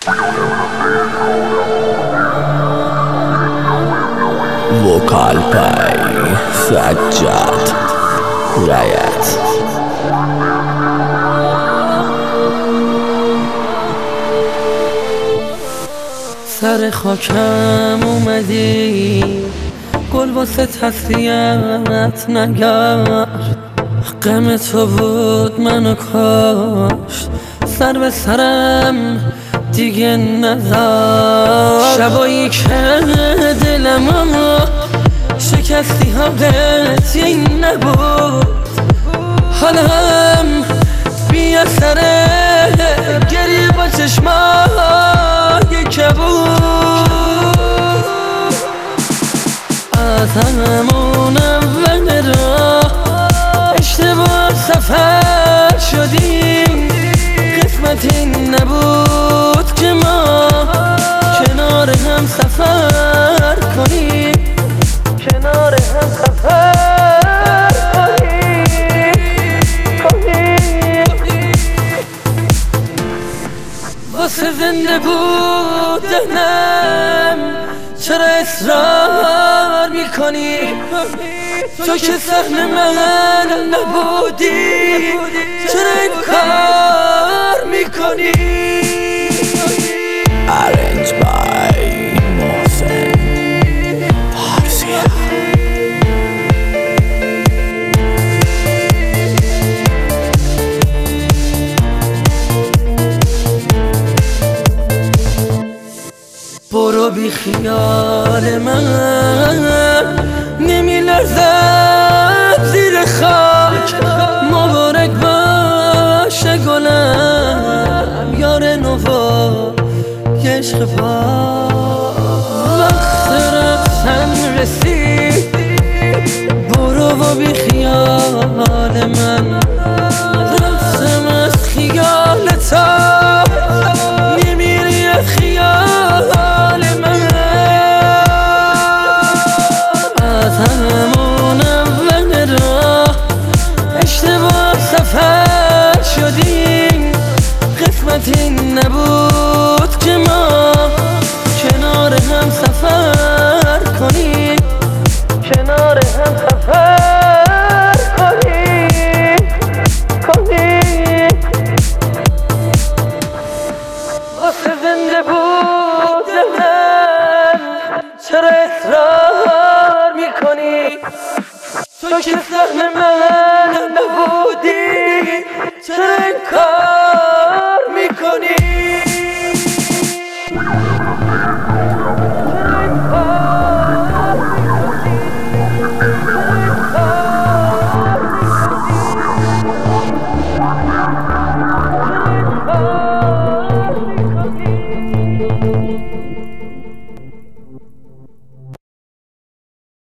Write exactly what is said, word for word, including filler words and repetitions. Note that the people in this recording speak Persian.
وکال پای سجاد رایت سر خاکم اومدی گل واسه تسلیت نگرد غم تو بود منو کاشت سر به سرم دیگه نذار شبایی که دلمو شکستی حالتی نبود حالم بی اثره گریه با چشمای کبود از همون اول راه اشتباه سفر شدیم قسمتی نبود که ما کنار هم سفر کنیم کنار هم سفر کنیم کنیم واسه زنده بودنم چرا اصرار میکنی تو که سهم من نبودی چرا این کار میکنی Arranged by محسن پارسیا برو بی خیال من نمی لرزم زیر خاک مبارک باشه گلم یار نوا عشق با وقت رفتن رسید برو و بی خیال من رفتم از خیال تا نمیری از خیال من از همون اول راه اشتباه سفر شدیم قسمتی نبود که ما کنار هم سفر کنیم کنار هم سفر کنیم کنیم واسه زنده بودن چرا اصرار میکنی تو که سهم من نبودی چرا این کار